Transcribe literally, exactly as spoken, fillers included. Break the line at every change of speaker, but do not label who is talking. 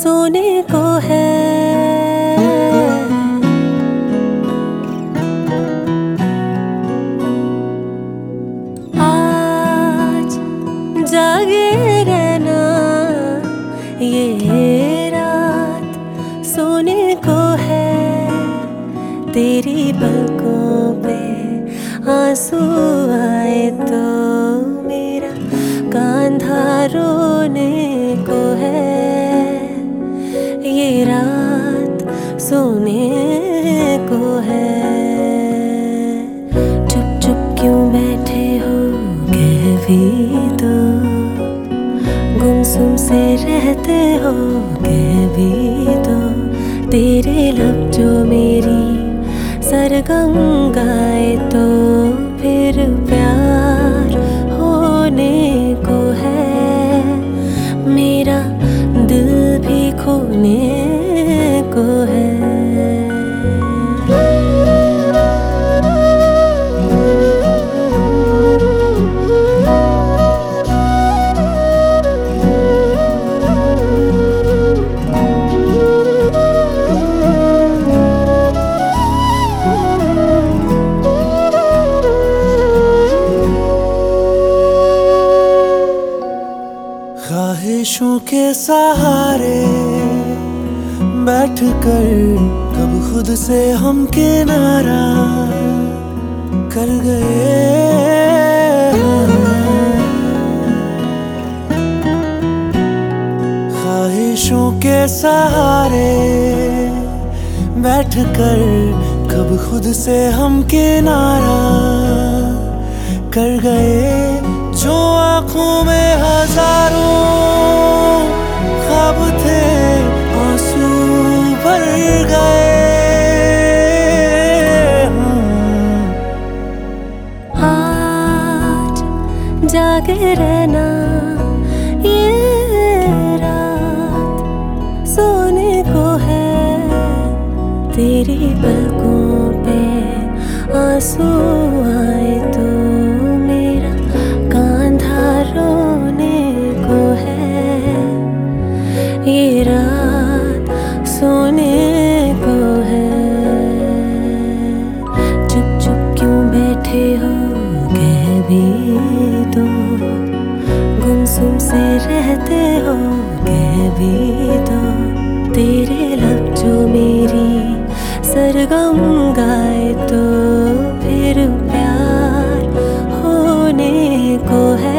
सोने को है। आज जागे रहना, ये रात सोने को है। तेरी पलकों पे आंसू आए तो मेरा कांधा रोने को है। ये रात सोने को है। चुप चुप क्यों बैठे हो कह भी दो, गुमसुम से रहते हो कह भी दो। तेरे लब जो मेरी सरगम गाए तो फिर प्यार होने को है। मेरा दिल भी खोने को है।
ख्वाहिशों के सहारे बैठकर कब खुद से हम किनारा कर गए। ख्वाहिशों के सहारे बैठकर कब खुद से हम किनारा कर गए। जो आँखों में हजारों ख्वाब थे आंसू भर गए।
आज जागे रहना, ये रात सोने को है। तेरी पलकों पे आंसू आए तो मेरा कांधा रोने को है। ये रात सोने को है। चुप चुप क्यों बैठे हो कह भी दो, गुमसुम से रहते हो कह भी दो। तेरे लब जो मेरी सरगम गाए तो फिर प्यार होने को है।